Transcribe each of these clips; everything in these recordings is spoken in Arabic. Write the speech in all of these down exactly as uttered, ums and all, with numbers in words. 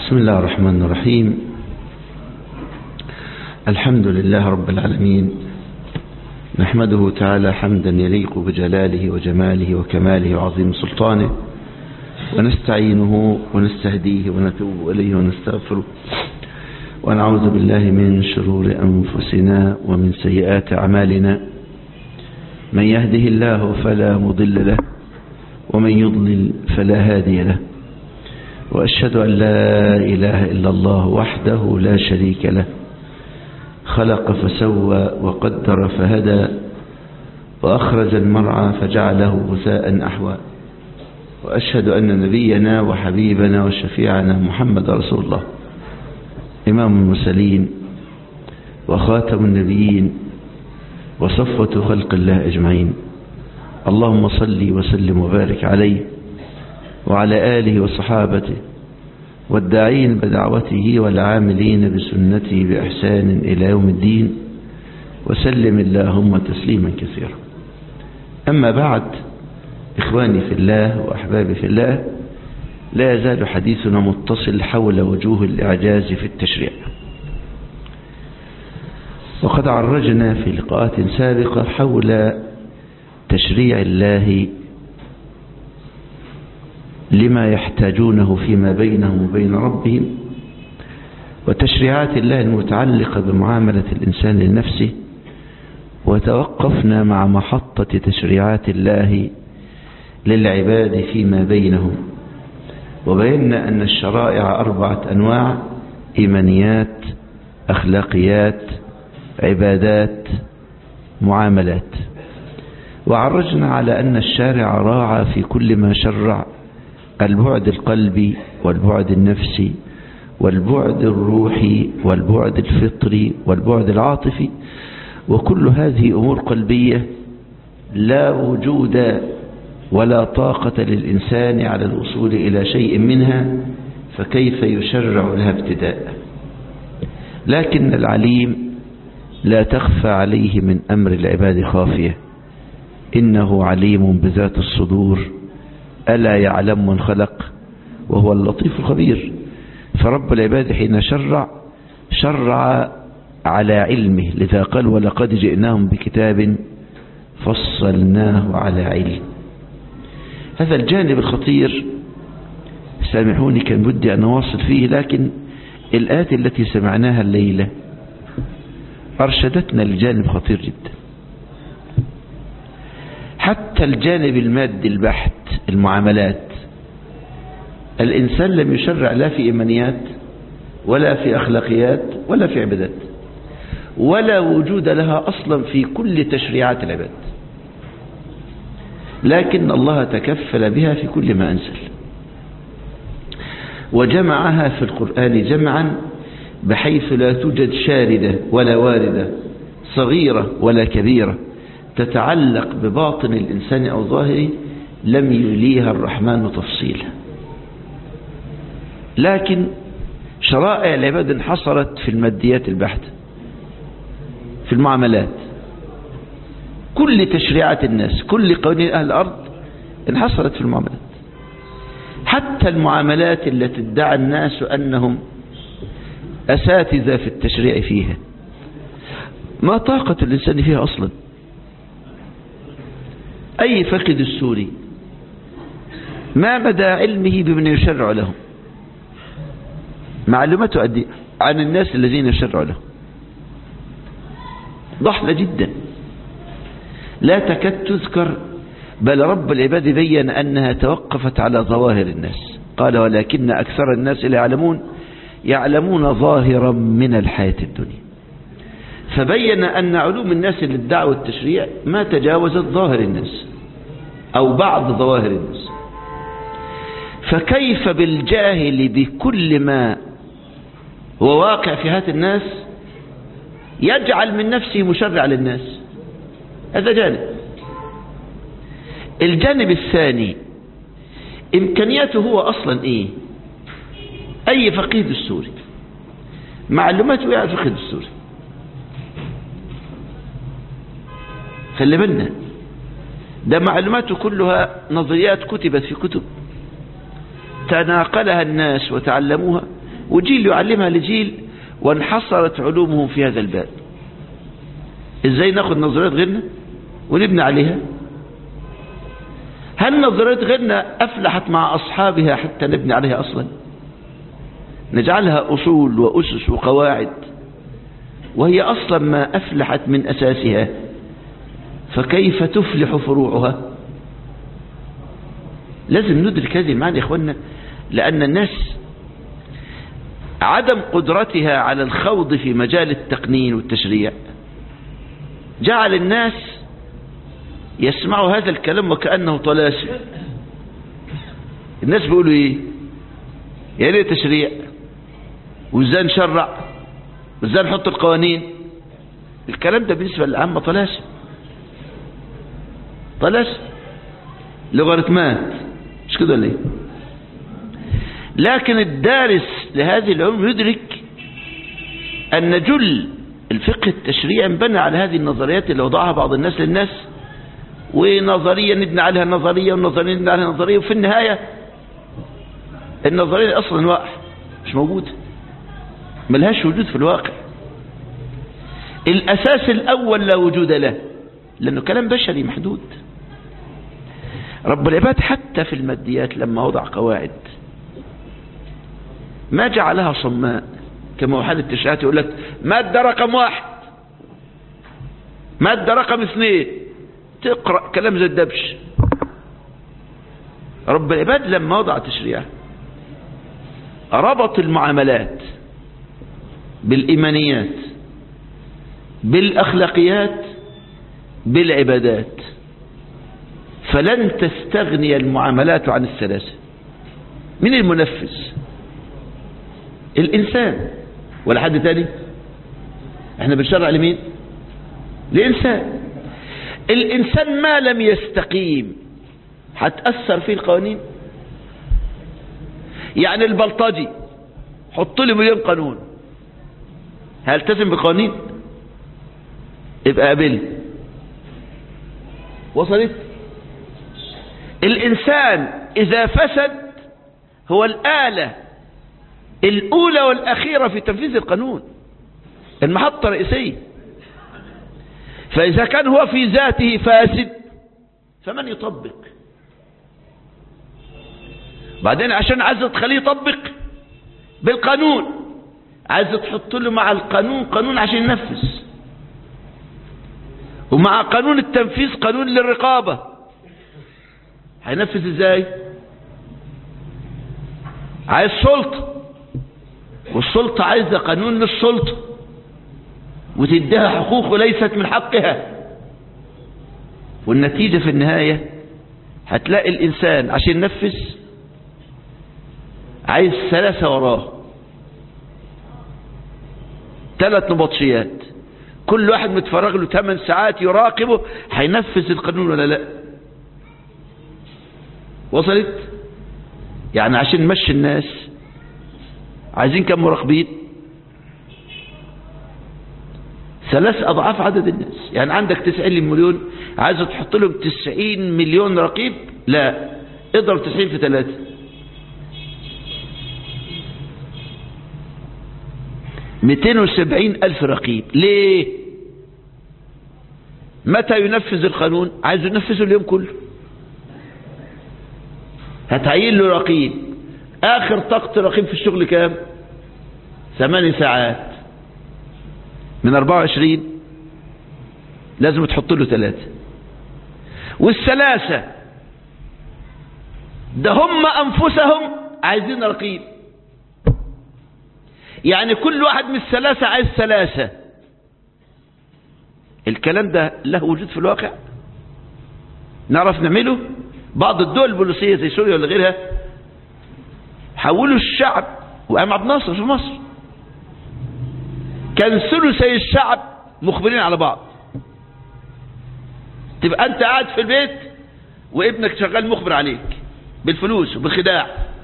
بسم الله الرحمن الرحيم. الحمد لله رب العالمين، نحمده تعالى حمدا يليق بجلاله وجماله وكماله وعظيم سلطانه، ونستعينه ونستهديه ونتوب إليه ونستغفره، ونعوذ بالله من شرور أنفسنا ومن سيئات أعمالنا. من يهده الله فلا مضل له، ومن يضلل فلا هادي له، وأشهد أن لا إله إلا الله وحده لا شريك له، خلق فسوى وقدر فهدى، وأخرج المرعى فجعله غثاء أحوى. وأشهد أن نبينا وحبيبنا وشفيعنا محمد رسول الله، إمام المرسلين وخاتم النبيين وصفوة خلق الله أجمعين. اللهم صل وسلم وبارك عليه وعلى آله وصحابته والداعين بدعوته والعاملين بسنته بإحسان إلى يوم الدين، وسلم اللهم تسليما كثيرا. أما بعد، إخواني في الله وأحبابي في الله، لا يزال حديثنا متصل حول وجوه الإعجاز في التشريع. وقد عرجنا في لقاءات سابقة حول تشريع الله لما يحتاجونه فيما بينهم وبين ربهم، وتشريعات الله المتعلقة بمعاملة الإنسان لنفسه. وتوقفنا مع محطة تشريعات الله للعباد فيما بينهم، وبينا أن الشرائع أربعة أنواع: إيمانيات، أخلاقيات، عبادات، معاملات. وعرجنا على أن الشارع راعى في كل ما شرع البعد القلبي والبعد النفسي والبعد الروحي والبعد الفطري والبعد العاطفي، وكل هذه أمور قلبية لا وجود ولا طاقة للإنسان على الوصول إلى شيء منها، فكيف يشرع لها ابتداء؟ لكن العليم لا تخفى عليه من أمر العباد خافية، إنه عليم بذات الصدور، ألا يعلم من خلق وهو اللطيف الخبير. فرب العباد حين شرع شرع على علمه، لذا قال: ولقد جئناهم بكتاب فصلناه على علم. هذا الجانب الخطير، سامحوني كان بدي أن أواصل فيه، لكن الآيات التي سمعناها الليلة أرشدتنا لجانب خطير جدا. حتى الجانب المادي البحت، المعاملات، الإنسان لم يشرع لا في إيمانيات ولا في أخلاقيات ولا في عبادات، ولا وجود لها أصلا في كل تشريعات العباد، لكن الله تكفل بها في كل ما أنزل، وجمعها في القرآن جمعا بحيث لا توجد شاردة ولا واردة، صغيرة ولا كبيرة، تتعلق بباطن الإنسان أو ظاهره لم يليها الرحمن تفصيلا. لكن شرائع العباد انحصرت في الماديات البحتة، في المعاملات. كل تشريعات الناس، كل قوانين أهل الأرض انحصرت في المعاملات. حتى المعاملات التي ادعى الناس أنهم أساتذة في التشريع فيها، ما طاقة الإنسان فيها أصلا. أي فقد السوري ما مدى علمه بمن يشرع لهم؟ معلومته قد عن الناس الذين يشرع لهم ضحلة جدا، لا تكاد تذكر. بل رب العباد بين أنها توقفت على ظواهر الناس، قال: ولكن أكثر الناس لا يعلمون يعلمون ظاهرا من الحياة الدنيا. فبين أن علوم الناس اللي ادعوا التشريع ما تجاوزت ظاهر الناس أو بعض ظواهر الناس. فكيف بالجاهل بكل ما هو واقع في هذه الناس يجعل من نفسه مشرع للناس؟ هذا جانب. الجانب الثاني، إمكانياته هو أصلا إيه؟ أي فقيه السوري معلوماته يعرف فقيه السوري. خلي بالنا، ده معلوماته كلها نظريات كتبت في كتب تناقلها الناس وتعلموها وجيل يعلمها لجيل، وانحصرت علومهم في هذا الباب. ازاي ناخد نظريات غيرنا ونبني عليها؟ هل نظريات غيرنا أفلحت مع أصحابها حتى نبني عليها أصلا؟ نجعلها أصول وأسس وقواعد وهي أصلا ما أفلحت من أساسها، فكيف تفلح فروعها؟ لازم ندرك هذه المعنى يا إخواننا، لأن الناس عدم قدرتها على الخوض في مجال التقنين والتشريع جعل الناس يسمعوا هذا الكلام وكأنه طلاسم. الناس بيقولوا ايه؟ يا ليه تشريع، وازاي نشرع، وازاي نحط القوانين. الكلام ده بالنسبة للعامة طلاسم، طلاسم لوغاريتمات، مش كده ولا ايه؟ لكن الدارس لهذه العلوم يدرك أن جل الفقه التشريعي انبنى على هذه النظريات اللي وضعها بعض الناس للناس، ونظرية نبني عليها نظرية، ونظرية نبني عليها نظرية، وفي النهاية النظرية أصلا واقع مش موجودة، ملهاش وجود في الواقع. الأساس الأول لا وجود له، لأنه كلام بشري محدود. رب العباد حتى في الماديات لما وضع قواعد ما جعلها صماء كما وحد التشريعات يقول لك مادة رقم واحد، مادة رقم اثنين، تقرأ كلام زي الدبش. رب العباد لما وضع تشريعه ربط المعاملات بالإيمانيات بالأخلاقيات بالعبادات، فلن تستغني المعاملات عن الثلاثة. من المنفذ؟ الإنسان ولا حد تاني؟ احنا بنشرع لمين؟ لإنسان. الإنسان ما لم يستقيم هتأثر فيه القوانين. يعني البلطجي حط له مليون قانون، هلتزم بقوانين؟ يبقى قابل. وصلت؟ الإنسان إذا فسد هو الآلة الأولى والأخيرة في تنفيذ القانون، المحطة الرئيسية. فإذا كان هو في ذاته فاسد فمن يطبق؟ بعدين عشان عايز تخليه يطبق بالقانون، عايز تحط له مع القانون قانون عشان ينفذ، ومع قانون التنفيذ قانون للرقابة. هينفذ ازاي؟ عايز سلطة، والسلطة عايزة قانون للسلطة وتديها حقوق ليست من حقها. والنتيجة في النهاية هتلاقي الإنسان عشان ينفذ عايز ثلاثة وراه، ثلاث نبطشيات، كل واحد متفرغ له ثمان ساعات يراقبه هينفذ القانون ولا لا. وصلت؟ يعني عشان نمشي الناس عايزين كم مراقبين؟ ثلاث أضعاف عدد الناس. يعني عندك تسعين مليون، عايز تحط لهم تسعين مليون رقيب؟ لا، اضرب تسعين في ثلاثة، مئتين وسبعين ألف رقيب. ليه؟ متى ينفذ القانون؟ عايز ينفذه اليوم كله. هتعين له رقيب، آخر طاقة رقيب في الشغل كام؟ ثماني ساعات من أربعة وعشرين، لازم تحط له ثلاثة. والثلاثة ده هم أنفسهم عايزين رقيب. يعني كل واحد من الثلاثة عايز ثلاثة. الكلام ده له وجود في الواقع؟ نعرف نعمله؟ بعض الدول البوليسية زي سوريا ولا غيرها حولوا الشعب، وقام عبد الناصر في مصر كان ثلثي الشعب مخبرين على بعض. تبقى انت قاعد في البيت وابنك شغال مخبر عليك بالفلوس وبالخداع.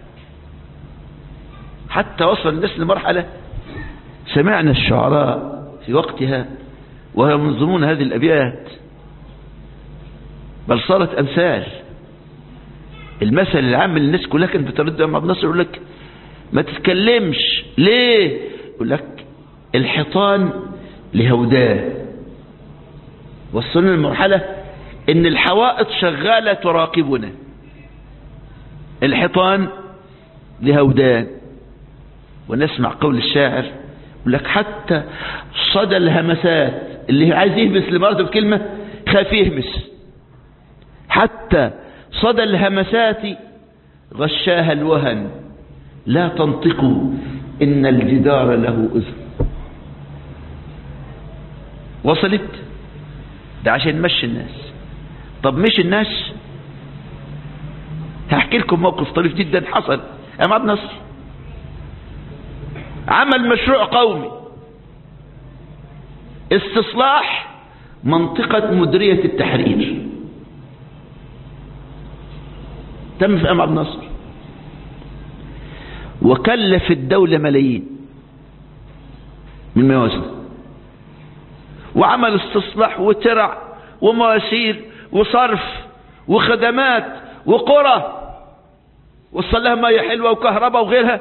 حتى وصل الناس لمرحلة سمعنا الشعراء في وقتها وهم ينظمون هذه الأبيات، بل صارت أمثال. المثل العام اللي الناس كلها كانت بترد عبد الناصر يقول لك ما تتكلمش ليه؟ يقول لك الحيطان لهوداه، وصلنا المرحلة ان الحوائط شغالة تراقبنا. الحيطان لهودان. ونسمع قول الشاعر يقول لك حتى صدى الهمسات، اللي عايز يهمس لمرته بكلمة خاف يهمس، حتى صدى الهمسات غشاها الوهن، لا تنطقوا إن الجدار له أذن. وصلت؟ ده عشان نمشي الناس. طب مش الناس، هحكي لكم موقف طريف جدا حصل أمام عبد الناصر. عمل مشروع قومي استصلاح منطقة مديرية التحرير، تم في أمام عبد الناصر، وكلف الدولة ملايين من موازنه، وعمل استصلاح وترع ومواسير وصرف وخدمات وقرى، وصل لها مياه حلوة وكهرباء وغيرها،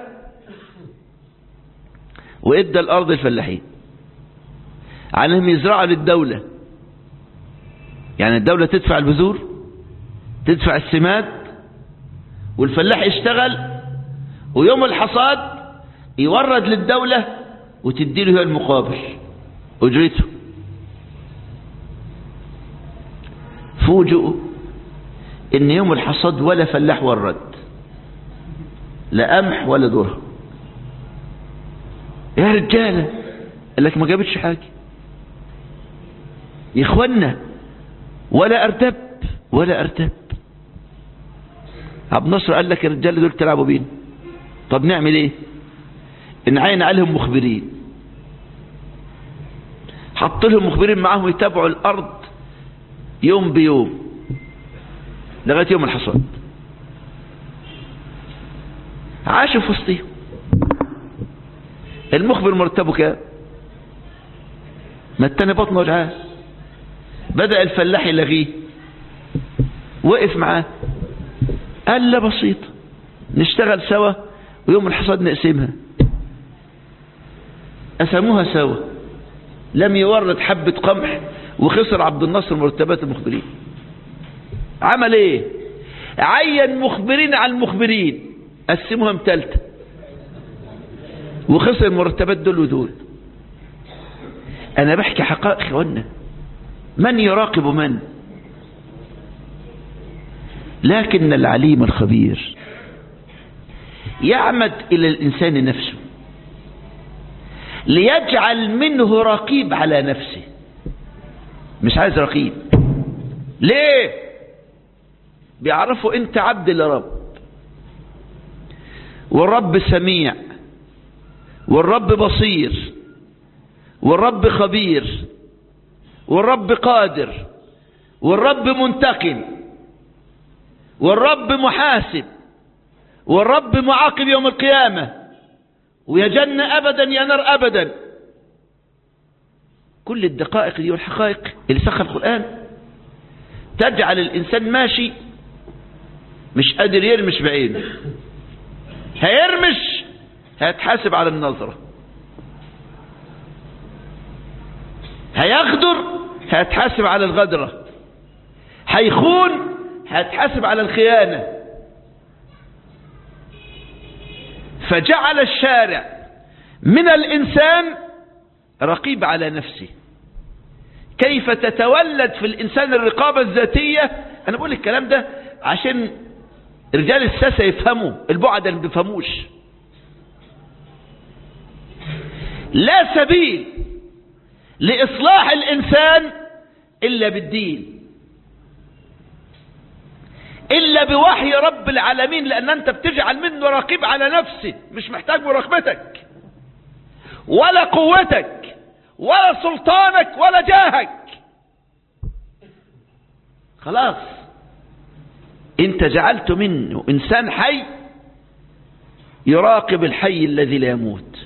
وادى الارض الفلاحين عليهم يزرعوا للدولة. يعني الدولة تدفع البذور، تدفع السماد، والفلاح يشتغل، ويوم الحصاد يورد للدولة وتديله هي المقابل اجرته. فوجئوا ان يوم الحصاد ولا فلاح ورد، لا قمح ولا ذره. يا رجاله، قال لك ما جابتش حاجه يا اخوانا، ولا ارتب ولا ارتب. عبد الناصر قال لك الرجاله دول تلعبوا بينا، طب نعمل ايه؟ نعين عليهم مخبرين، حط لهم مخبرين معاهم يتابعوا الارض يوم بيوم لغايه يوم الحصاد. عاشوا في وسطهم. المخبر مرتبه كام؟ ما التاني بطنه وجعان. بدأ الفلاح يلغيه، وقف معاه، قال لا بسيط، نشتغل سوا ويوم الحصاد نقسمها. قسموها سوا، لم يورد حبة قمح، وخسر عبد الناصر مرتبات المخبرين. عمل ايه؟ عين مخبرين على المخبرين، قسموها متالتة، وخسر مرتبات دول ودول. انا بحكي حقائق اخوانا، من يراقب من؟ لكن العليم الخبير يعمد الى الانسان نفسه ليجعل منه رقيب على نفسه. مش عايز رقيب. ليه؟ بيعرفوا انت عبد لرب، والرب سميع، والرب بصير، والرب خبير، والرب قادر، والرب منتقم، والرب محاسب، والرب معاقب يوم القيامة، ويا جنة أبدا يا نار أبدا. كل الدقائق دي والحقائق اللي سخر القرآن تجعل الإنسان ماشي مش قادر يرمش بعينه. هيرمش هيتحاسب على النظرة، هيغدر هيتحاسب على الغدرة، هيخون هيتحاسب على الخيانة. فجعل الشارع من الإنسان رقيب على نفسه. كيف تتولد في الإنسان الرقابة الذاتية؟ أنا بقول الكلام ده عشان رجال الساسة يفهموا، البعد اللي بيفهموش. لا سبيل لإصلاح الإنسان إلا بالدين، إلا بوحي رب العالمين، لأن أنت بتجعل منه رقيب على نفسه، مش محتاج مراقبتك ولا قوتك ولا سلطانك ولا جاهك. خلاص انت جعلت منه انسان حي يراقب الحي الذي لا يموت،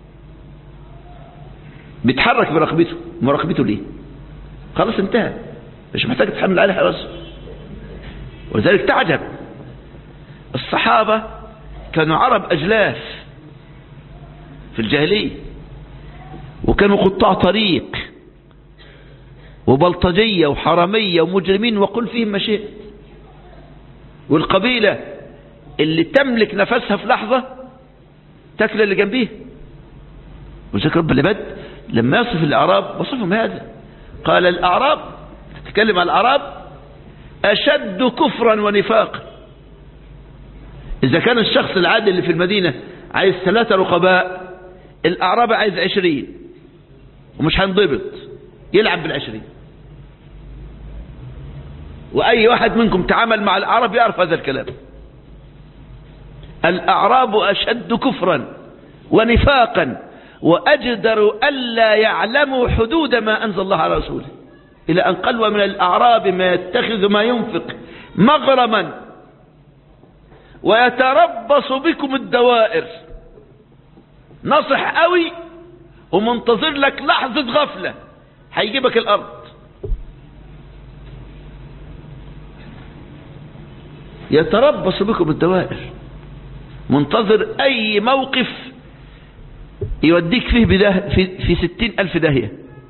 بيتحرك برقبته. مراقبته ليه؟ خلاص انتهى، مش محتاج تحمل عليه حراسه. ولذلك تعجب، الصحابة كانوا عرب أجلاف، في الجاهلية، وكانوا قطاع طريق وبلطجية وحرامية ومجرمين وقل فيهم ما شئت. والقبيلة اللي تملك نفسها في لحظة تاكل اللي جنبيه. وذكر رب العباد لما يصف الأعراب وصفهم هذا، قال الأعراب، تتكلم عن الأعراب، أشد كفرا ونفاقا. إذا كان الشخص العادي اللي في المدينة عايز ثلاثة رقباء، الأعراب عايز عشرين ومش هنضبط، يلعب بالعشرين. وأي واحد منكم تعامل مع الأعراب يعرف هذا الكلام. الأعراب أشد كفرا ونفاقا وأجدر ألا يعلموا حدود ما أنزل الله على رسوله، إلى أن قال ومن الأعراب ما يتخذ ما ينفق مغرما ويتربص بكم الدوائر. نصح قوي ومنتظر لك لحظة غفلة هيجيبك الأرض. يتربص بكم الدوائر، منتظر أي موقف يوديك فيه بده في, في ستين ألف داهية.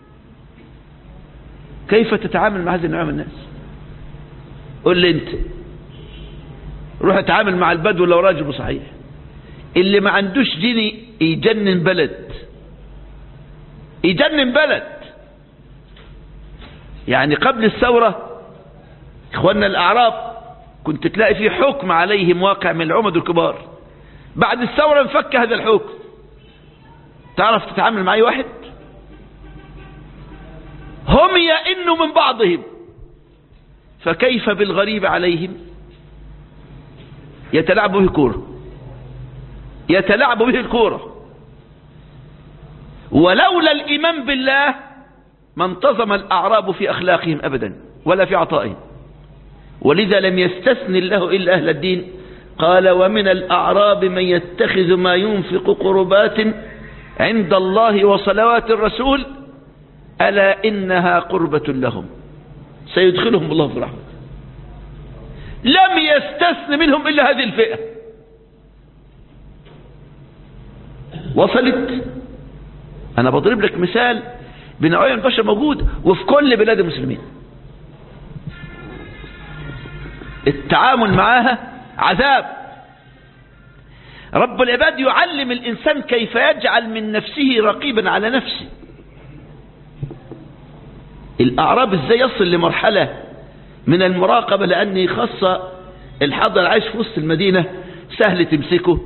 كيف تتعامل مع هذه النوع من الناس؟ قل لي انت، روح اتعامل مع البدو لو راجل صحيح، اللي ما عندوش دين يجنن بلد، يجنن بلد. يعني قبل الثورة اخواننا الأعراب كنت تلاقي فيه حكم عليهم واقع من العمد الكبار. بعد الثورة انفك هذا الحكم، تعرف تتعامل مع اي واحد؟ هم يئنوا من بعضهم، فكيف بالغريب عليهم؟ يتلعب به الكورة، يتلعب به الكورة. ولولا الإيمان بالله ما انتظم الأعراب في أخلاقهم أبدا ولا في عطائهم. ولذا لم يستثني الله إلا أهل الدين، قال ومن الأعراب من يتخذ ما ينفق قربات عند الله وصلوات الرسول ألا إنها قربة لهم سيدخلهم الله في رحمته. لم يستثن منهم إلا هذه الفئة. وصلت. أنا بضرب لك مثال بنوعية من البشر موجود وفي كل بلاد المسلمين. التعامل معها عذاب. رب العباد يعلم الإنسان كيف يجعل من نفسه رقيبا على نفسه. الأعراب ازاي يصل لمرحلة من المراقبة، لأن خاصة الحضر عايش في وسط المدينة سهل تمسكه،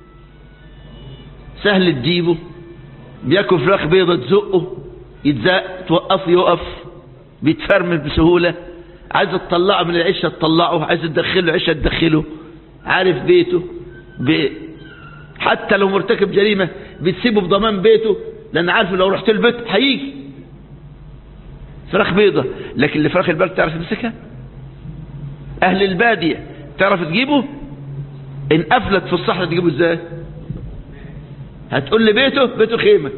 سهل تجيبه، بياكل فراخ بيضة تزقه يتزق، توقفه يقف، بيتفرمل بسهولة. عايز تطلعه من العشة تطلعه، عايز تدخله عشة تدخله، عارف بيته بي... حتى لو مرتكب جريمة بتسيبه بضمان بيته، لأن عارف لو رحت البيت هيجي. فراخ بيضة، لكن اللي فراخ البلد تعرف تمسكها؟ أهل البادية تعرف تجيبه؟ إن أفلت في الصحراء تجيبه إزاي؟ هتقول لي بيته بيته خيمة،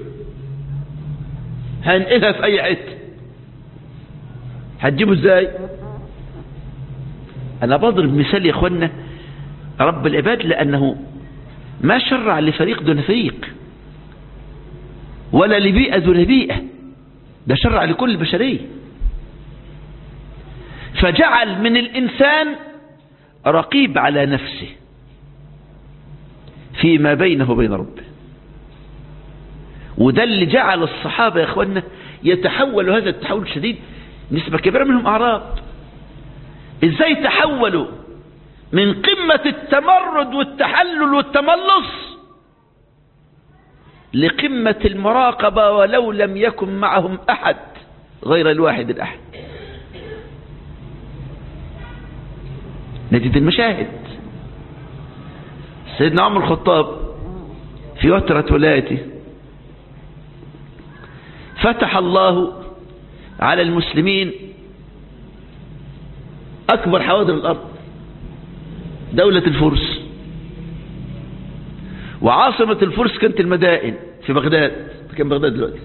هنقلها في أي حتة، هتجيبه إزاي؟ أنا بضرب مثال يا أخوانا رب العباد، لأنه ما شرع لفريق دون فريق ولا لبيئة دون بيئة، ده شرع لكل البشرية. فجعل من الإنسان رقيب على نفسه فيما بينه وبين ربه. وده اللي جعل الصحابة يا أخوانا يتحولوا هذا التحول الشديد. نسبة كبيرة منهم أعراب. إزاي تحولوا من قمة التمرد والتحلل والتملص لقمة المراقبة ولو لم يكن معهم أحد غير الواحد الأحد. نجد المشاهد. سيدنا عمر الخطاب في وترة ولايته فتح الله على المسلمين أكبر حواضر الأرض، دولة الفرس، وعاصمة الفرس كانت المدائن في بغداد، كان بغداد دلوقتي.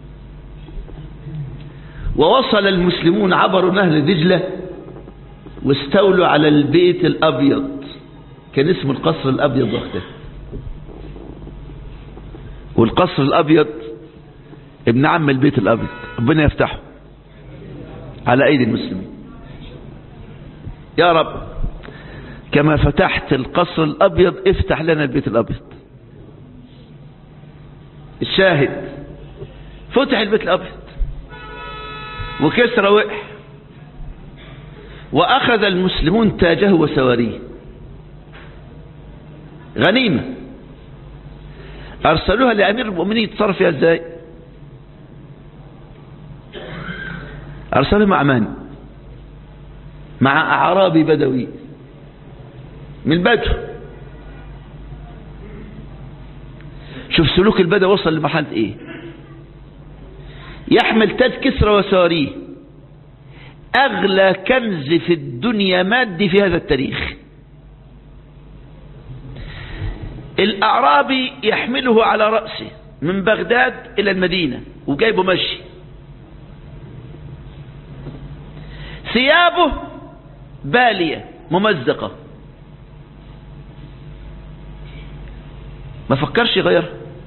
ووصل المسلمون عبروا نهر دجلة واستولوا على البيت الأبيض، كان اسمه القصر الأبيض وقتها. والقصر الأبيض ابن عم البيت الأبيض، ربنا يفتحه على أيدي المسلمين يا رب. كما فتحت القصر الأبيض افتح لنا البيت الأبيض. الشاهد فتح البيت الأبيض وكسرى وقع، وأخذ المسلمون تاجه وسواريه غنيمة، أرسلوها لأمير المؤمنين يتصرف فيها ازاي؟ أرسلوها مع من؟ مع أعرابي بدوي من البدو. شوف سلوك البدو وصل لمرحلة ايه؟ يحمل تاج كسرى وسواريه، أغلى كنز في الدنيا مادي في هذا التاريخ. الأعرابي يحمله على رأسه من بغداد إلى المدينة وجايبه مشي. ثيابه بالية ممزقة، ما فكرش يغيرها.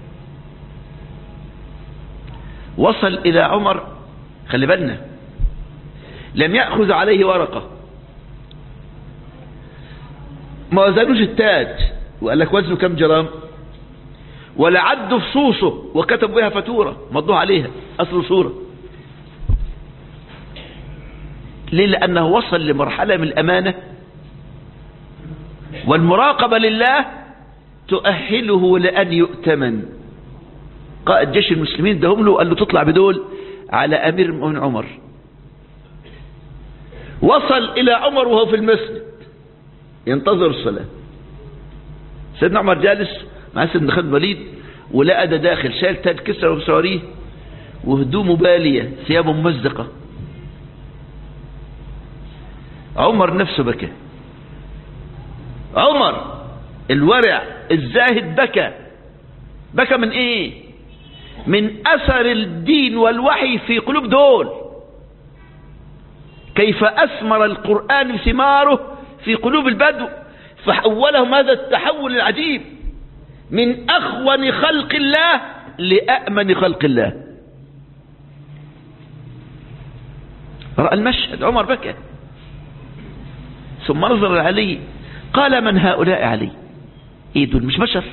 وصل إلى عمر، خلي بالنا، لم يأخذ عليه ورقة، ما وزنوش التاج وقال لك وزنه كم جرام، ولا عدوا فصوصه وكتب بها فاتورة مضوه عليها أصل صورة. ليه؟ لأنه وصل لمرحلة من الأمانة والمراقبة لله تؤهله لأن يؤتمن. قائد جيش المسلمين دهم له، قال له تطلع بدول على أمير المؤمنين عمر. وصل إلى عمر وهو في المسجد ينتظر الصلاة. سيدنا عمر جالس مع سيدنا خالد وليد، ولقى ده داخل شايل تاج كسرى وسواريه وهدومه بالية، ثيابه ممزقة. عمر نفسه بكى. عمر الورع الزاهد بكى. بكى من ايه؟ من اثر الدين والوحي في قلوب دول. كيف اثمر القرآن ثماره في قلوب البدو، فحولهم هذا التحول العجيب من اخون خلق الله لأأمن خلق الله. رأى المشهد، عمر بكى. ثم نظر علي قال من هؤلاء علي؟ ايه دول؟ مش بشر؟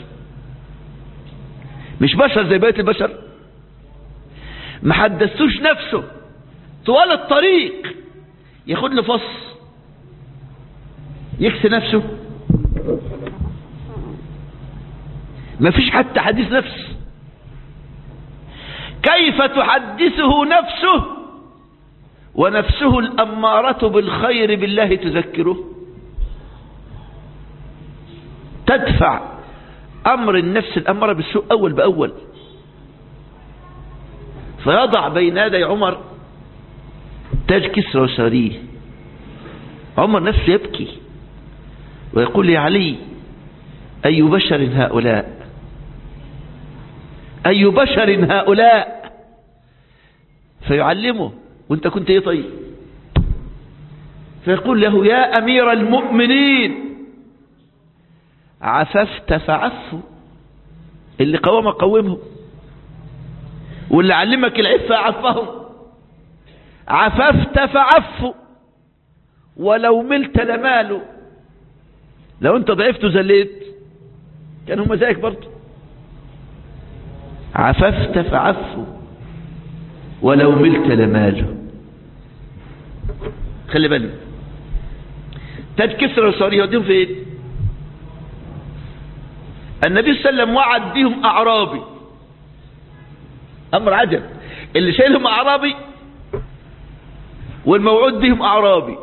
مش بشر زي بقية البشر؟ ما حدثوش نفسه طوال الطريق ياخد له فص يكسي نفسه؟ ما فيش حتى حديث نفس. كيف تحدثه نفسه ونفسه الأمارة بالخير بالله تذكره؟ تدفع أمر النفس الأمارة بالسوء أول بأول. فيضع بين يدي عمر تاج كسرى وسواريه. عمر نفسه يبكي ويقول يا علي أي بشر هؤلاء؟ أي بشر هؤلاء؟ فيعلمه وانت كنت ايه طيب؟ فيقول له يا أمير المؤمنين عففت فعفوا. اللي قوم قومهم، واللي علمك العفة عفهم. عففت فعفوا ولو ملت لمالوا. لو انت ضعفت وزليت كان هم زيك برضه. عففت فعفوا ولو ملت لمالوا. خلي بالك، تاج كسرى وسواريه يوديهم فين؟ النبي صلى الله عليه وسلم وعد بهم أعرابي. أمر عجب، اللي شايلهم أعرابي والموعود بهم أعرابي.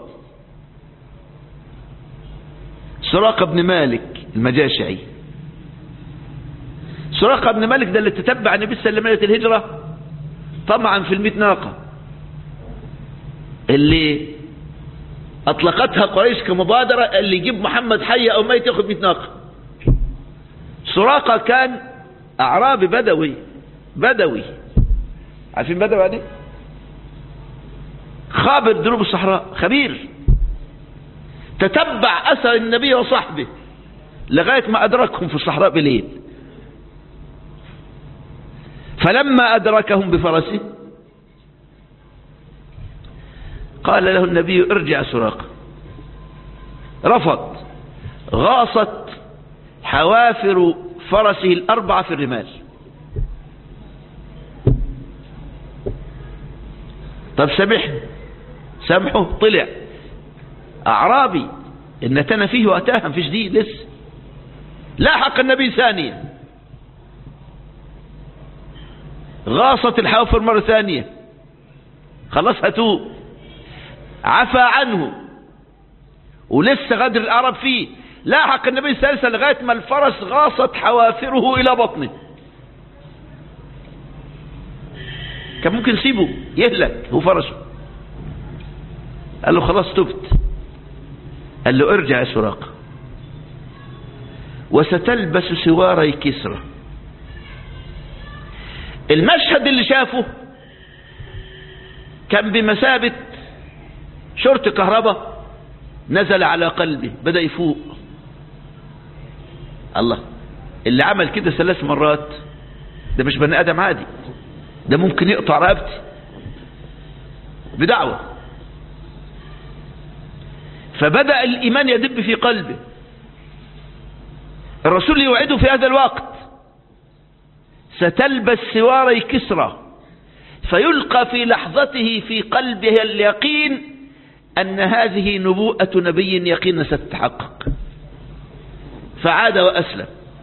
سراقة بن مالك المجاشعي. سراقة بن مالك ده اللي تتبع النبي صلى الله عليه وسلم ليلة الهجرة طمعا في المئة ناقة اللي أطلقتها قريش كمبادرة، اللي يجيب محمد حي أو ميت ياخد مئة ناقة. سراقة كان أعرابي بدوي بدوي عارفين بدوي يعني؟ خابر دروب الصحراء، خبير. تتبع أثر النبي وصحبه لغاية ما أدركهم في الصحراء بليل. فلما أدركهم بفرسه قال له النبي ارجع سراقة. رفض. غاصت حوافر فرسه الأربعة في الرمال. طب سامحني، سامحه. طلع أعرابي النتنة فيه وقتها في شديد لسه. لاحق النبي ثانيا، غاصت الحوافر مرة ثانية، خلاص هتوب، عفى عنه ولسه غدر الأعراب فيه. لاحق النبي الثالثة لغاية ما الفرس غاصت حوافره إلى بطنه. كان ممكن يسيبه يهلك هو فرسه. قال له خلاص تبت. قال له ارجع يا سراقة وستلبس سواري كسرى. المشهد اللي شافه كان بمثابة شرط كهرباء نزل على قلبه، بدأ يفوق. الله، اللي عمل كده ثلاث مرات ده مش بني آدم عادي، ده ممكن يقطع رقبتي بدعوة. فبدأ الإيمان يدب في قلبه. الرسول يوعده في هذا الوقت ستلبس سواري كسرى، فيلقى في لحظته في قلبه اليقين أن هذه نبوءة نبي يقين ستتحقق. فعاد وأسلم.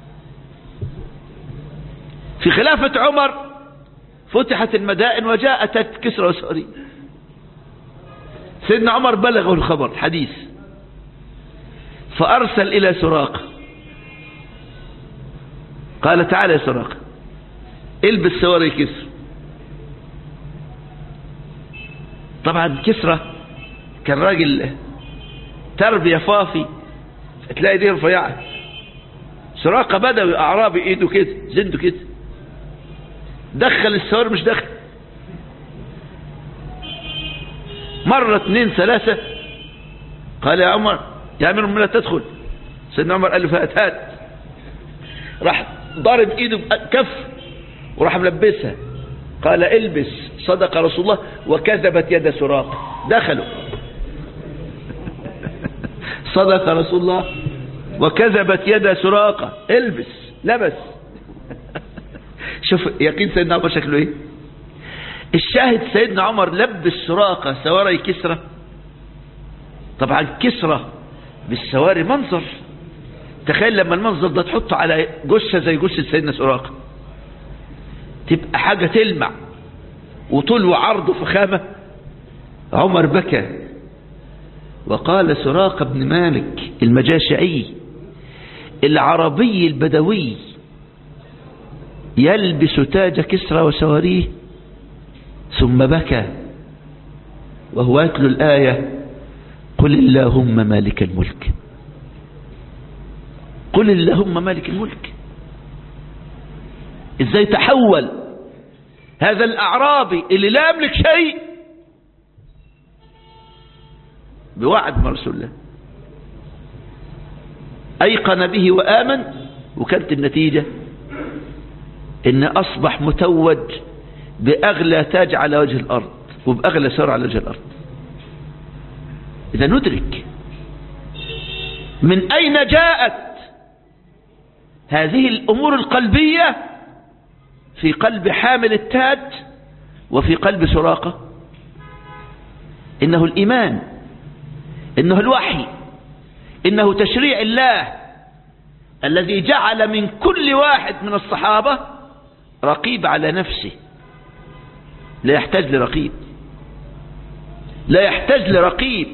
في خلافة عمر فتحت المدائن وجاءت كسرى وسواري. سيدنا عمر بلغه الخبر الحديث فأرسل إلى سراقة قال تعالى يا سراقة البس سواري كسرى. طبعا كسرى كان راجل تربية فافي، تلاقي دي رفيعة. سراقة بدوي أعرابي ايده كده زنده كده، دخل السوار مش دخل. مرة اثنين ثلاثة قال يا عمر يا أمير المؤمنين تدخل. سيدنا عمر قال له فهات هات. راح ضارب ايده بكف وراح ملبسها. قال البس، صدق رسول الله وكذبت يد سراقة. دخلوا. صدق رسول الله وكذبت يد سراقة. البس، لبس. شوف يقين سيدنا عمر شكله ايه. الشاهد سيدنا عمر لبس سراقة سواري كسرى. طبعا كسرى بالسواري منظر، تخيل لما المنظر ده تحطه على جثة زي جثة سيدنا سراقة تبقى حاجة تلمع وطول وعرض وفخامة. عمر بكى وقال سراقة بن مالك المجاشعي العربي البدوي يلبس تاج كسرى وسواريه، ثم بكى وهو يتلو الآية قل اللهم مالك الملك، قل اللهم مالك الملك. ازاي تحول هذا الأعرابي اللي لا يملك شيء بوعد من رسول الله، أيقن به وآمن، وكانت النتيجة إن أصبح متوج بأغلى تاج على وجه الأرض وبأغلى سر على وجه الأرض. إذا ندرك من أين جاءت هذه الأمور القلبية في قلب حامل التاج وفي قلب سراقة. إنه الإيمان، إنه الوحي، إنه تشريع الله الذي جعل من كل واحد من الصحابة رقيب على نفسه، لا يحتاج لرقيب، لا يحتاج لرقيب.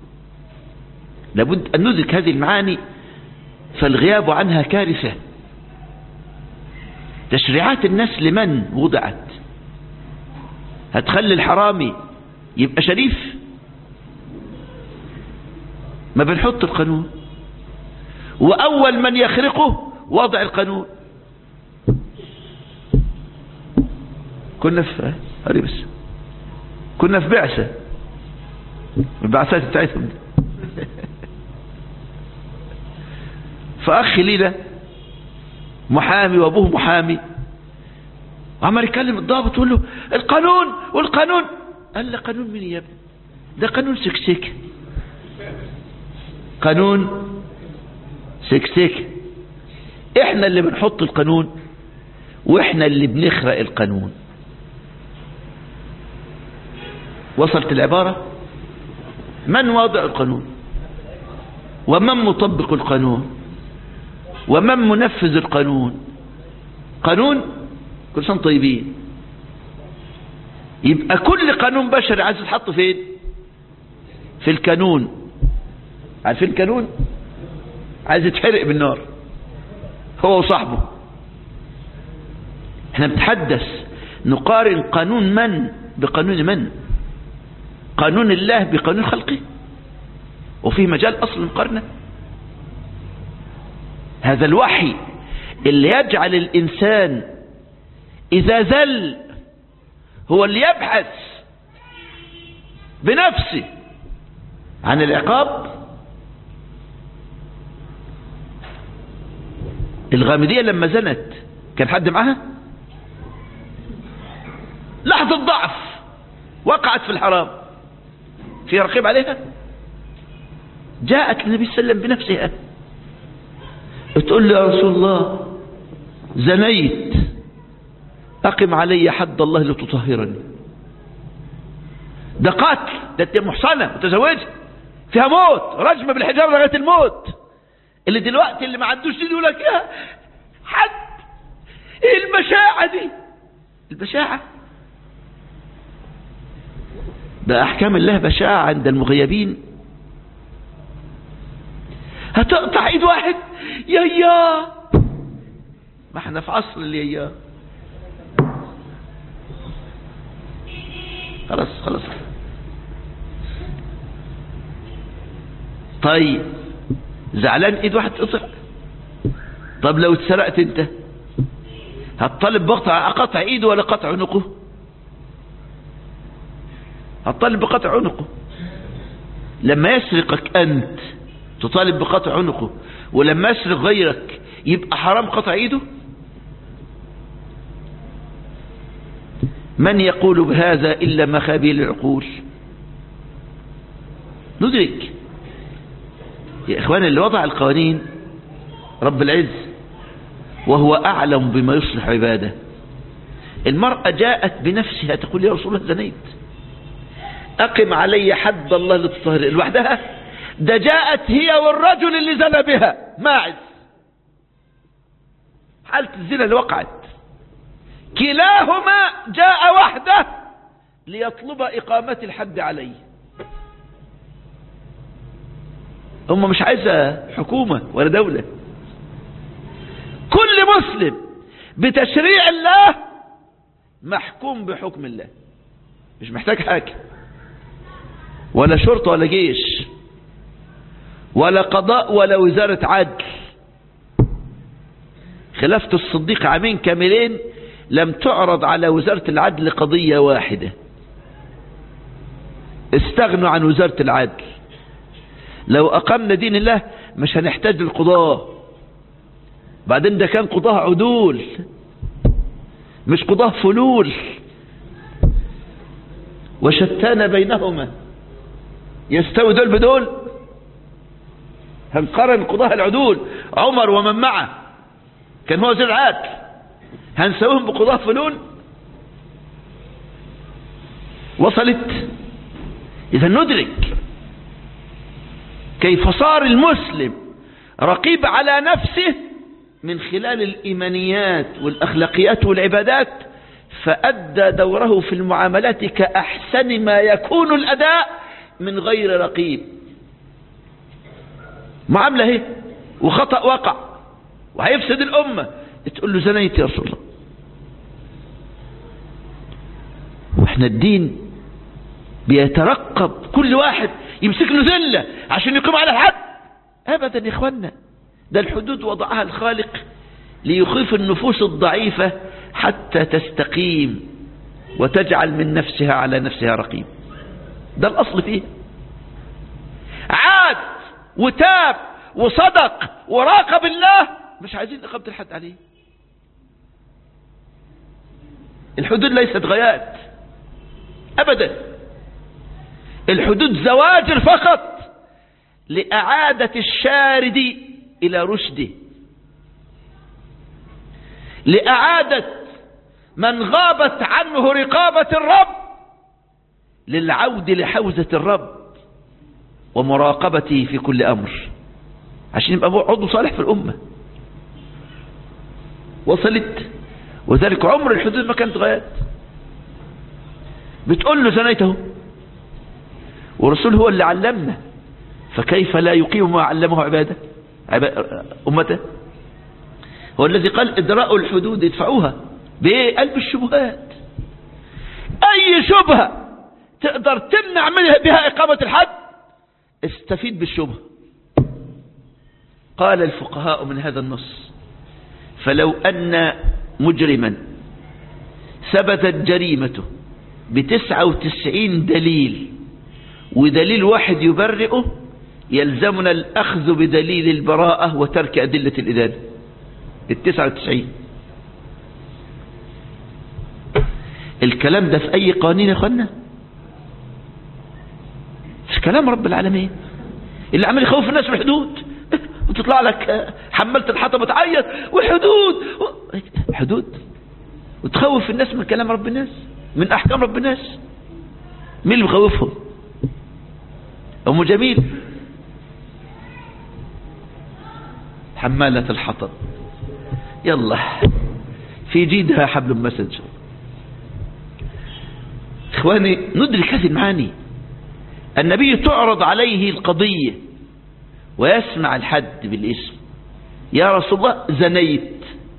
لابد أن ندرك هذه المعاني فالغياب عنها كارثة. تشريعات الناس لمن وضعت؟ هتخلي الحرامي يبقى شريف؟ ما بنحط القانون وأول من يخرقه وضع القانون. كنا في بس كنا في بعثة البعثات بتاعتهم دي. فأخي ليلة محامي وأبوه محامي وعمال يكلم الضابط ويقول له القانون والقانون. قال له قانون مين يا ابني؟ ده قانون سكسكة. قانون سكسكة. احنا اللي بنحط القانون واحنا اللي بنخرق القانون. وصلت العبارة؟ من واضع القانون ومن مطبق القانون ومن منفذ القانون؟ قانون كل سنة طيبين. يبقى كل قانون بشري عايز يتحط فين؟ في الكانون. عارفين الكانون؟ عايز يتحرق بالنار هو وصاحبه. احنا بنتحدث نقارن قانون من بقانون من؟ قانون الله بقانون خلقه، وفيه مجال أصل المقارنة. هذا الوحي اللي يجعل الإنسان إذا زل هو اللي يبحث بنفسه عن العقاب. الغامدية لما زنت كان حد معها؟ لحظة ضعف وقعت في الحرام، في رقيب عليها؟ جاءت للنبي صلى الله عليه وسلم بنفسها تقول له يا رسول الله زنيت، أقم علي حد الله لتطهرني. ده قتل، ده انت محصنة متزوجة فيها موت، رجم بالحجارة لغاية الموت. اللي دلوقتي اللي ما عندوش دين يقول لك يا حد ايه البشاعة دي؟ البشاعة ده أحكام الله بشاعة عند المغيبين. هتقطع ايد واحد يا يا ما احنا في عصر اليا. خلاص خلاص. طيب زعلان ايد واحد تقطع؟ طب لو اتسرقت انت هتطالب بقطع قطع ايده ولا قطع عنقه؟ هتطالب بقطع عنقه. لما يسرقك انت تطالب بقطع عنقه، ولما يسرق غيرك يبقى حرام قطع ايده؟ من يقول بهذا إلا مخابيل العقول؟ ندرك يا إخوان اللي وضع القوانين رب العز وهو أعلم بما يصلح عباده. المرأة جاءت بنفسها تقول يا رسول الله زنيت، أقم علي حد الله لتطهر لوحدها. ده جاءت هي والرجل اللي زنى بها ماعز، حالة الزنا اللي وقعت، كلاهما جاء وحده ليطلب إقامة الحد عليه. هم مش عايزة حكومة ولا دولة. كل مسلم بتشريع الله محكوم بحكم الله، مش محتاج حاجة ولا شرطة ولا جيش ولا قضاء ولا وزارة عدل. خلافة الصديق عامين كاملين لم تعرض على وزارة العدل قضية واحدة، استغنوا عن وزارة العدل. لو أقمنا دين الله مش هنحتاج للقضاء. بعدين ده كان قضاء عدول مش قضاء فلول، وشتان بينهما. يستوي دول بدول؟ هنقارن قضاء العدول عمر ومن معه كان هو وزير العدل، هنسويهم بقضاء فلول؟ وصلت؟ إذا ندرك كيف صار المسلم رقيب على نفسه من خلال الإيمانيات والأخلاقيات والعبادات، فأدى دوره في المعاملات كأحسن ما يكون الأداء من غير رقيب. معاملة هي وخطأ وقع وهيفسد الأمة، تقول له زنيت يا رسول الله. واحنا الدين بيترقب كل واحد يمسك له ذلة عشان يقيم على الحد؟ ابدا يا اخوانا، ده الحدود وضعها الخالق ليخيف النفوس الضعيفة حتى تستقيم وتجعل من نفسها على نفسها رقيب. ده الاصل فيه. عاد وتاب وصدق وراقب الله، مش عايزين اقامة الحد عليه. الحدود ليست غايات أبدا، الحدود زواجر فقط لإعادة الشارد إلى رشده، لإعادة من غابت عنه رقابة الرب للعود لحوزة الرب ومراقبته في كل أمر، عشان يبقى عضو صالح في الأمة. وصلت؟ وذلك عمر الحدود ما كانت غايات. بتقول له زنيته، ورسول هو اللي علمنا، فكيف لا يقيم ما علمه عباده أمته؟ هو الذي قال ادرأوا الحدود ادفعوها بإيه؟ قلب الشبهات. أي شبهة تقدر تمنع منها بها إقامة الحد استفيد بالشبهة. قال الفقهاء من هذا النص: فلو أن مجرما ثبتت جريمته بتسعة وتسعين دليل ودليل واحد يبرئه، يلزمنا الأخذ بدليل البراءة وترك أدلة الإدانة التسعة وتسعين. الكلام ده في أي قانون يا أخوانا؟ في كلام رب العالمين اللي عمل يخوف الناس بالحدود، وتطلع لك حملت الحطب وتعيط وحدود حدود، وتخوف الناس من كلام رب الناس، من أحكام رب الناس. مين اللي بخوفهم؟ أم جميل حمالة الحطب، يلا في جيدها حبل مسج. إخواني ندرك هذه المعاني. النبي تعرض عليه القضية ويسمع الحد بالاسم: يا رسول الله زنيت.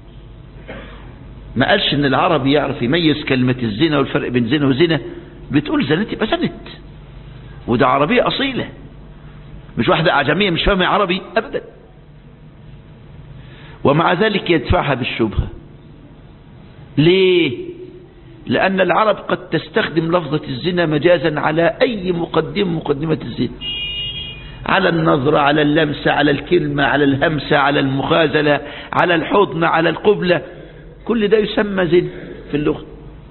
ما قالش ان العربي يعرف يميز كلمة الزنا والفرق بين زنا وزنا. بتقول زنيت يبقى زنت، وده عربية أصيلة، مش واحدة أعجمية مش فاهمة عربي أبدا. ومع ذلك يدفعها بالشبهة. ليه؟ لأن العرب قد تستخدم لفظة الزنا مجازا على أي مقدم مقدمة الزنا، على النظرة، على اللمسة، على الكلمة، على الهمسة، على المخازلة، على الحضن، على القبلة، كل ده يسمى زنا في اللغة.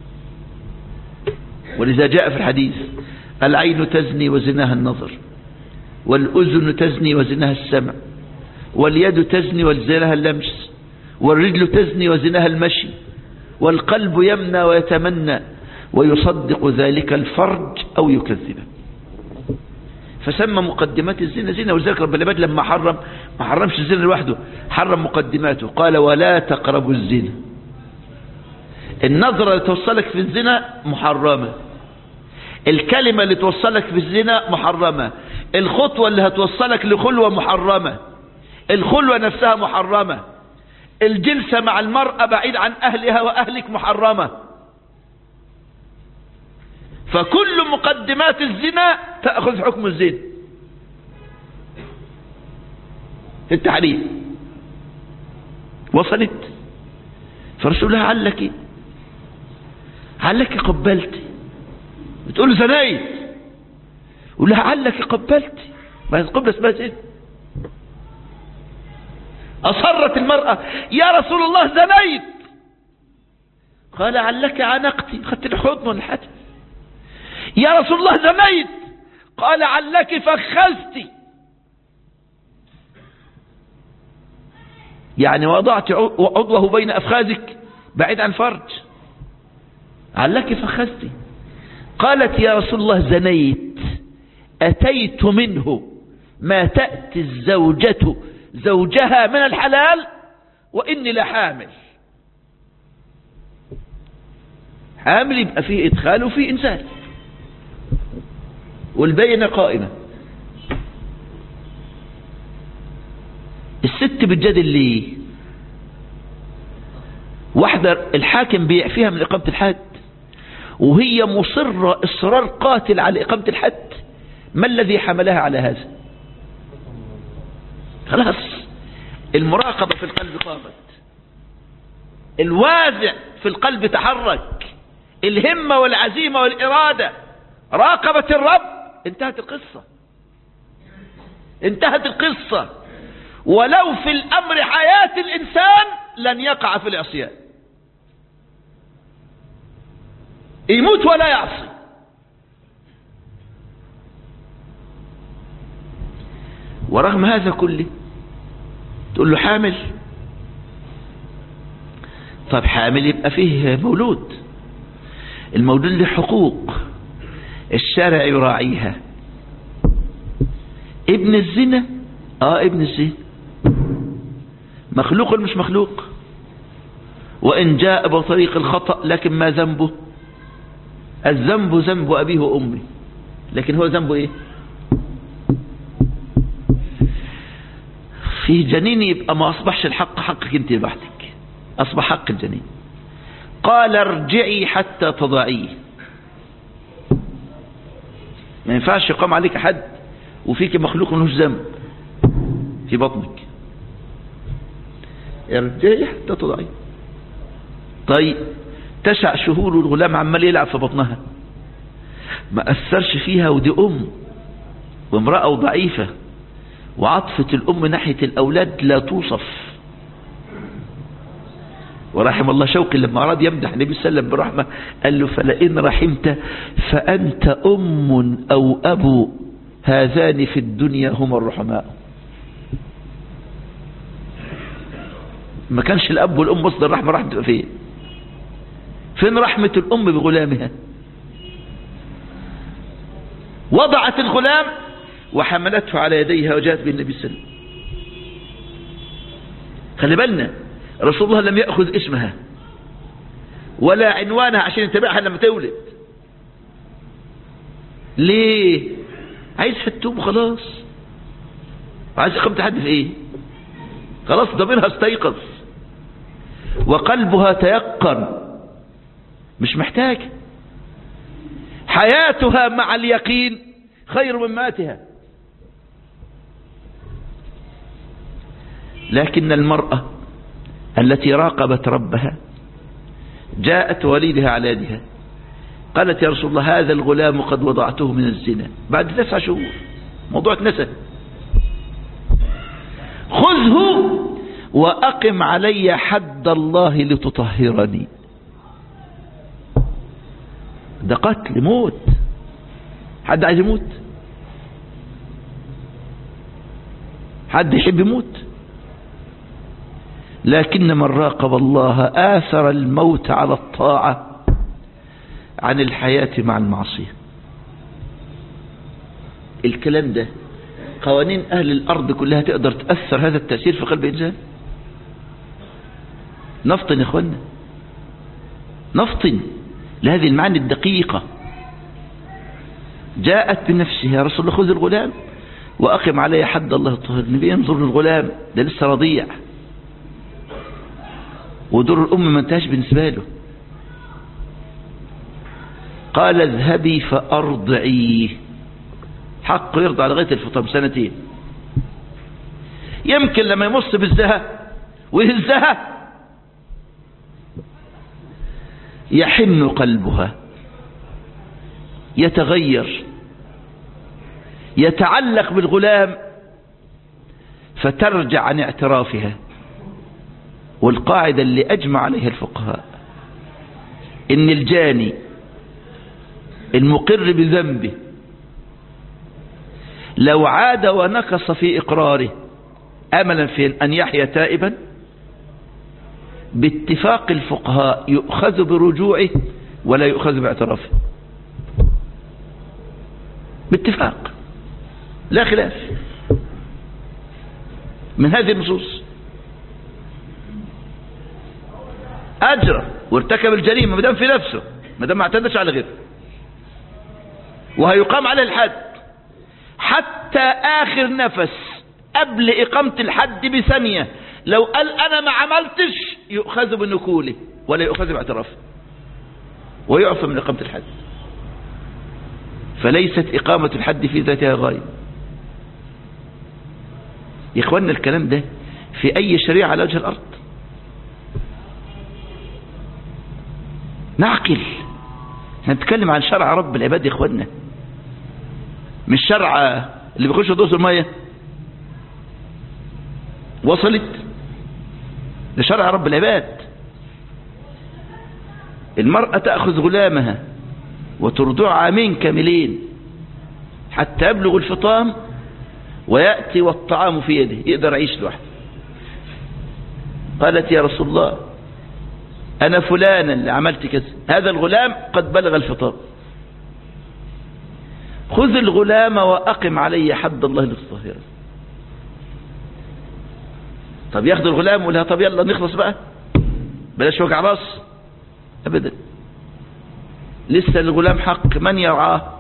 ولذا جاء في الحديث: العين تزني وزناها النظر، والأذن تزني وزناها السمع، واليد تزني وزناها اللمس، والرجل تزني وزناها المشي، والقلب يمنى ويتمنى، ويصدق ذلك الفرج أو يكذبه. فسمى مقدمات الزنا زنا. ولذلك رب العباد لما حرم ما حرمش الزنا لوحده، حرم مقدماته. قال: ولا تقربوا الزنا. النظرة اللي توصلك في الزنا محرمة، الكلمة اللي توصلك في الزنا محرمة، الخطوة اللي هتوصلك لخلوة محرمة، الخلوة نفسها محرمة، الجلسة مع المرأة بعيد عن أهلها وأهلك محرمة. فكل مقدمات الزنا تأخذ حكم الزنا في التحريم. وصلت؟ فرسول الله: علك علك قبلت. بتقول زنيت، يقول لها: علك قبلت. ما القبلة اسمها زنا. أصرت المرأة: يا رسول الله زنيت. قال: علك عنقتي، خدت الحضن والحجم. يا رسول الله زنيت. قال: علك فخذتي، يعني وضعت عضوه بين أفخاذك بعيد عن فرج. علك فخذتي. قالت: يا رسول الله زنيت، أتيت منه ما تأتي الزوجة زوجها من الحلال وإني لحامل. حامل يبقى فيه إدخال وفيه إنزال، والبينة قائمة. الست بتجادل ليه؟ واحدة الحاكم بيعفيها من إقامة الحد وهي مصرة إصرار قاتل على إقامة الحد. ما الذي حملها على هذا؟ خلاص المراقبة في القلب قامت، الوازع في القلب تحرك، الهمة والعزيمة والإرادة راقبت الرب. انتهت القصة، انتهت القصة. ولو في الأمر حياة الإنسان لن يقع في العصيان. يموت ولا يعصي. ورغم هذا كله تقول له حامل. طب حامل يبقى فيه مولود، المولود له حقوق الشارع يراعيها. ابن الزنا اه ابن الزنا مخلوق ولا مش مخلوق؟ وإن جاء بطريق الخطأ لكن ما ذنبه؟ الذنب ذنب أبيه وأمي، لكن هو ذنبه إيه؟ في جنين يبقى ما أصبحش الحق حقك أنت لوحدك، أصبح حق الجنين. قال ارجعي حتى تضعيه. ما ينفعش يقام عليك حد وفيك مخلوق ملوش ذنب في بطنك. ارجعي حتى تضعيه. طيب تسع شهور والغلام عمال يلعب في بطنها، ما أثرش فيها، ودي أم وامرأة ضعيفة، وعطفة الأم ناحية الأولاد لا توصف. ورحم الله شوقي لما أراد يمدح النبي صلى الله عليه وسلم برحمة قال له فلئن رحمت فأنت أم أو أبو هذان في الدنيا هما الرحماء. ما كانش الأب والأم مصدر رحمة، رحمة تبقى فين؟ فين رحمة الأم بغلامها؟ وضعت الغلام وحملته على يديها وجاءت بالنبي صلى الله عليه وسلم. خلي بالنا رسول الله لم يأخذ اسمها ولا عنوانها عشان يتبعها لما تولد. ليه؟ عايز فتوب خلاص، عايز اقامة حد في ايه؟ خلاص ضميرها استيقظ وقلبها تيقن، مش محتاج. حياتها مع اليقين خير من ماتها. لكن المرأة التي راقبت ربها جاءت وليدها على يدها قالت يا رسول الله هذا الغلام قد وضعته من الزنا بعد تسع شهور، موضوع اتنسى، خذه وأقم علي حد الله لتطهرني. ده قتل موت. حد عايز يموت؟ حد يحب يموت؟ لكن من راقب الله آثر الموت على الطاعة عن الحياة مع المعصية. الكلام ده قوانين أهل الأرض كلها تقدر تأثر هذا التأثير في قلب إنسان؟ نفطن يا إخوانا، نفطن لهذه المعاني الدقيقة. جاءت بنفسها يا رسول الله خذ الغلام وأقم علي حد الله الطهر. النبي ينظر للغلام ده لسه رضيع ودور الأم ما انتهاش بالنسبة له. قال اذهبي فأرضعيه. حقه يرضع لغاية الفطام سنتين، يمكن لما يمص بالزها ويهزها يحن قلبها، يتغير، يتعلق بالغلام فترجع عن اعترافها. والقاعدة اللي أجمع عليها الفقهاء إن الجاني المقر بذنبه لو عاد ونقص في إقراره أملا في أن يحيا تائبا باتفاق الفقهاء يؤخذ برجوعه ولا يؤخذ باعترافه، باتفاق لا خلاف من هذه النصوص. أجرى وارتكب الجريمة مدام في نفسه، مدام ما اعتدش على غيره، وهيقام عليه الحد حتى آخر نفس قبل إقامة الحد بثانية. لو قال أنا ما عملتش يؤخذ بنكوله ولا يؤخذ باعترافه ويعفى من إقامة الحد. فليست إقامة الحد في ذاتها غاية. يا إخواننا الكلام ده في أي شريعة على وجه الأرض. نعقل، احنا نتكلم عن شرع رب العباد يا إخواننا، مش شرع اللي بيخش دوس المية. وصلت لشرع رب العباد. المرأة تأخذ غلامها وترضع عامين كاملين حتى يبلغ الفطام ويأتي والطعام في يده، يقدر يعيش لوحده. قالت يا رسول الله أنا فلانا اللي عملت كذا، هذا الغلام قد بلغ الفطام، خذ الغلام وأقم علي حد الله للظاهرة. طب ياخد الغلام ولا طب يلا نخلص بقى بلاش وجع راس؟ أبدا، لسه الغلام حق، من يرعاه؟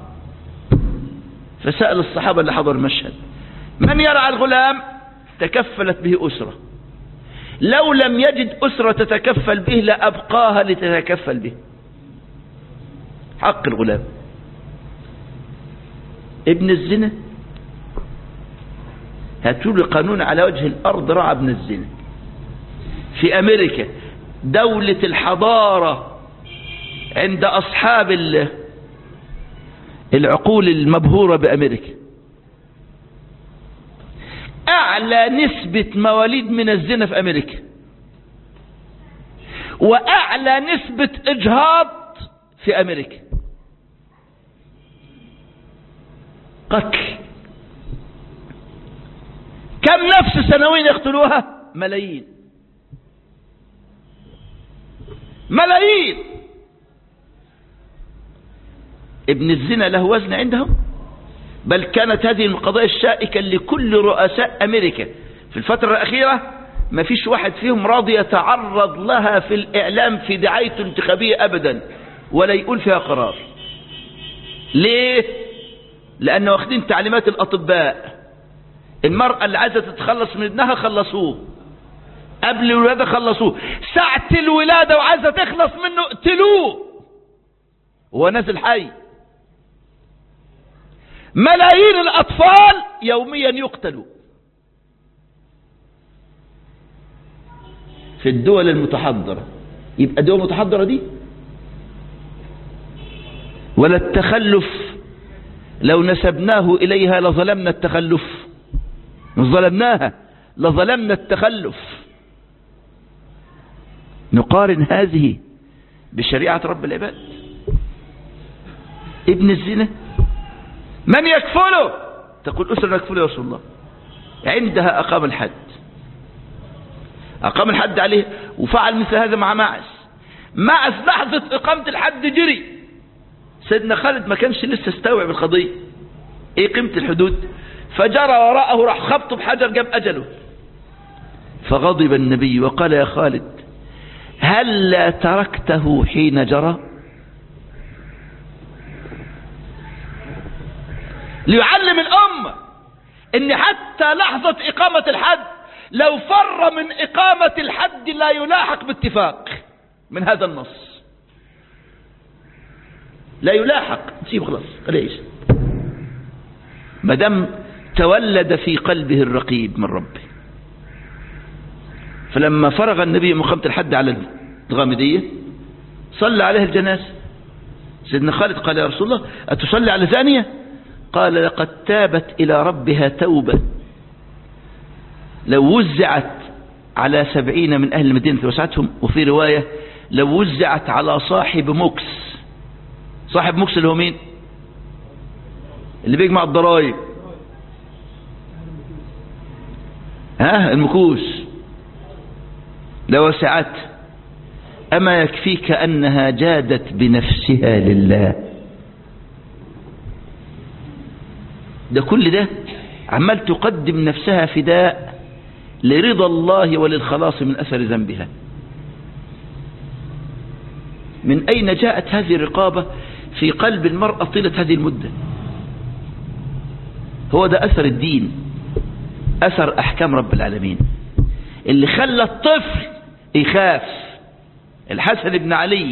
فسأل الصحابة اللي حضروا المشهد من يرعى الغلام؟ تكفلت به أسرة، لو لم يجد أسرة تتكفل به لأبقاها لتتكفل به، حق الغلام. ابن الزنا هاتوا له قانون على وجه الأرض رعى ابن الزنا. في أمريكا دولة الحضارة عند أصحاب العقول المبهورة بأمريكا، أعلى نسبة مواليد من الزنا في أمريكا، وأعلى نسبة إجهاض في أمريكا، قتل. كم نفس سنويا يقتلوها؟ ملايين ملايين. ابن الزنا له وزن عندهم، بل كانت هذه القضايا الشائكة لكل رؤساء أمريكا في الفترة الأخيرة، ما فيش واحد فيهم راضي يتعرض لها في الإعلام في دعاية انتخابية أبدا ولا يقول فيها قرار. ليه؟ لأنه واخدين تعليمات الأطباء، المرأة اللي عايزة تتخلص من ابنها خلصوه، قبل الولادة خلصوه، ساعة الولادة وعايزة تخلص منه اقتلوه وهو نازل حي. ملايين الأطفال يوميا يقتلوا في الدول المتحضرة. يبقى دول متحضرة دي؟ ولا التخلف لو نسبناه إليها لظلمنا التخلف، مش ظلمناها لظلمنا التخلف. نقارن هذه بشريعة رب العباد. ابن الزنا من يكفله؟ تقول أسرة يكفله يا رسول الله، عندها أقام الحد، أقام الحد عليه، وفعل مثل هذا مع معز. معز لحظة إقامة الحد جري، سيدنا خالد ما كانش لسه استوعب القضية ايه قيمة الحدود، فجرى وراءه راح خبطه بحجر جاب أجله. فغضب النبي وقال يا خالد هل لا تركته حين جرى؟ ليعلم الأمة ان حتى لحظة إقامة الحد لو فر من إقامة الحد لا يلاحق باتفاق من هذا النص، لا يلاحق، نسيب خلاص ليش مدام تولد في قلبه الرقيب من ربه. فلما فرغ النبي من إقامة الحد على الغامدية صلى عليه الجنازة. سيدنا خالد قال يا رسول الله أتصلي على زانية؟ قال لقد تابت إلى ربها توبة لو وزعت على سبعين من أهل المدينة وسعتهم، وفي رواية لو وزعت على صاحب مكس. صاحب مكس اللي هو مين؟ اللي بيجمع الضرائب، ها المكوس، لوسعت. أما يكفيك أنها جادت بنفسها لله. ده كل ده عمال تقدم نفسها فداء لرضا الله وللخلاص من أثر ذنبها. من أين جاءت هذه الرقابة في قلب المرأة طيلة هذه المدة؟ هو ده أثر الدين، أثر أحكام رب العالمين اللي خلى الطفل يخاف. الحسن بن علي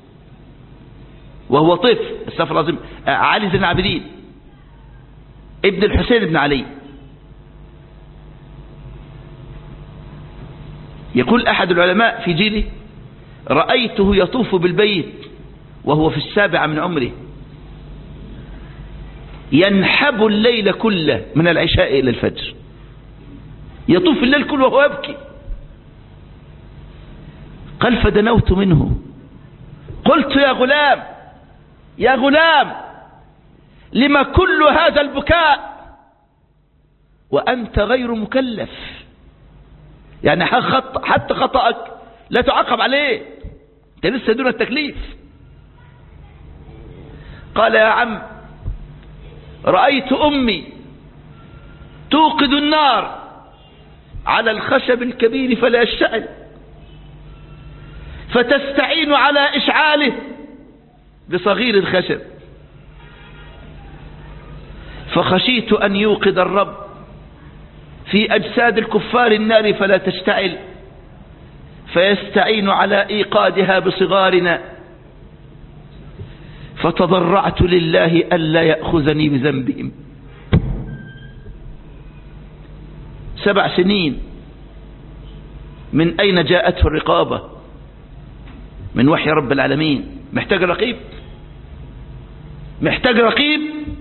وهو طفل، استغفر الله العظيم، علي زين العابدين ابن الحسين بن علي، يقول أحد العلماء في جيله رأيته يطوف بالبيت وهو في السابعة من عمره، ينحب الليل كله من العشاء إلى الفجر، يطوف الليل كله وهو يبكي. قال فدنوت منه قلت يا غلام يا غلام لما كل هذا البكاء وأنت غير مكلف؟ يعني حتى خطأك لا تعاقب عليه، أنت لسه دون التكليف. قال يا عم رأيت أمي توقد النار على الخشب الكبير فلا يشتعل، فتستعين على إشعاله بصغير الخشب، فخشيت أن يوقد الرب في أجساد الكفار النار فلا تشتعل، فيستعين على إيقادها بصغارنا، فتضرعت لله ألا يأخذني بذنبهم. سبع سنين من أين جاءته الرقابة؟ من وحي رب العالمين. محتاج رقيب، محتاج رقيب.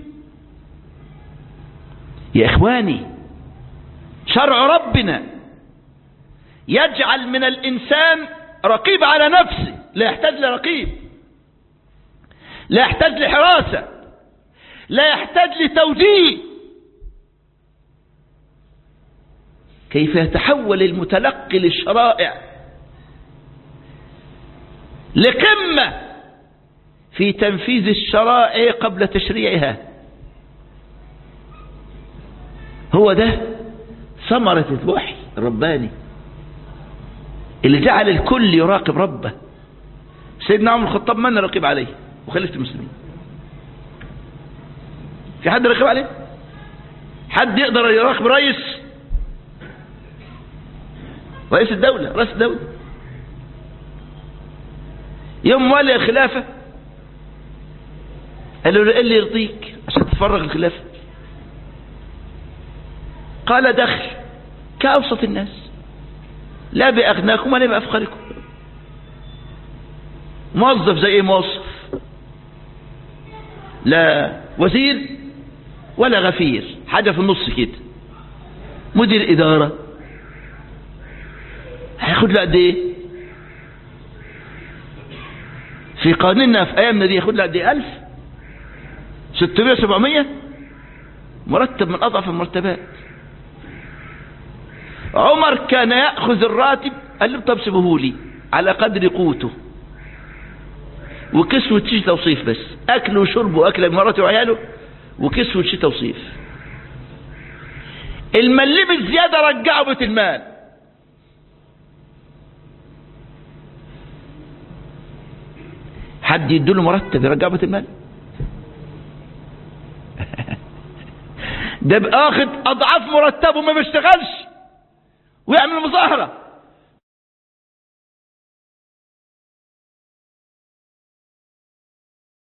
يا إخواني شرع ربنا يجعل من الإنسان رقيب على نفسه، لا يحتاج لرقيب، لا يحتاج لحراسة، لا يحتاج لتوجيه. كيف يتحول المتلقي للشرائع لقمة في تنفيذ الشرائع قبل تشريعها. هو ده ثمرة الوحي الرباني اللي جعل الكل يراقب ربه. سيدنا عمر الخطاب من رقيب عليه وخليفة المسلمين؟ في حد رقيب عليه؟ حد يقدر يراقب رئيس رئيس الدولة رئيس الدولة يوم ولي الخلافة قال له ايه اللي يرضيك عشان تفرغ الخلافة؟ قال دخل كأوسط الناس، لا بأغناكم ولا بأفقركم، موظف زي ايه موظف، لا وزير ولا غفير، حاجة في النص كده، مدير إدارة هياخد له قد ايه؟ في قانوننا في ايامنا دي ياخد له قد ايه؟ ألف ستمية سبعمية مرتب من اضعف المرتبات. عمر كان يأخذ الراتب قال له طب سيبه لي على قدر قوته وكسوة شيء توصيف، بس اكل وشرب واكل مراته وعياله وكسوة شيء توصيف. المليم الزيادة رجعه بيت المال. حد يديله مرتب يرجعه بيت المال؟ ده بأخذ أضعاف مرتبه ما بيشتغلش ويعمل مظاهرة